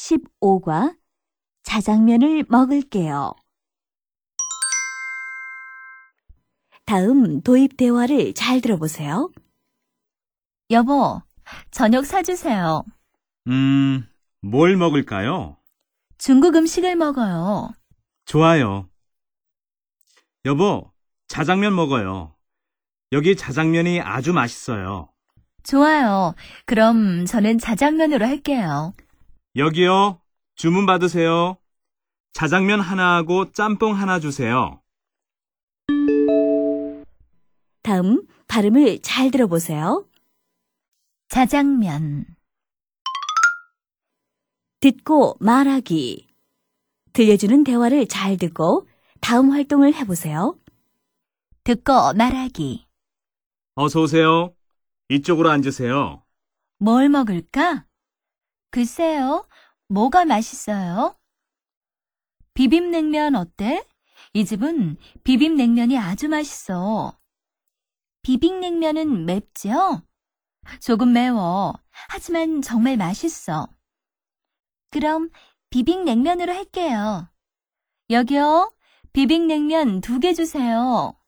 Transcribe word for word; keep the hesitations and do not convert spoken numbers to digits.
십오과 자장면을 먹을게요. 다음 도입 대화를 잘 들어보세요. 여보, 저녁 사주세요. 음, 뭘 먹을까요? 중국 음식을 먹어요. 좋아요. 여보, 자장면 먹어요. 여기 자장면이 아주 맛있어요. 좋아요. 그럼 저는 자장면으로 할게요. 여기요. 주문 받으세요. 자장면 하나하고 짬뽕 하나 주세요. 다음 발음을 잘 들어보세요. 자장면, 듣고 말하기. 들려주는 대화를 잘 듣고 다음 활동을 해보세요. 듣고 말하기. 어서 오세요. 이쪽으로 앉으세요. 뭘 먹을까? 글쎄요, 뭐가 맛있어요? 비빔냉면 어때? 이 집은 비빔냉면이 아주 맛있어. 비빔냉면은 맵죠? 조금 매워. 하지만 정말 맛있어. 그럼 비빔냉면으로 할게요. 여기요, 비빔냉면 두 개 주세요.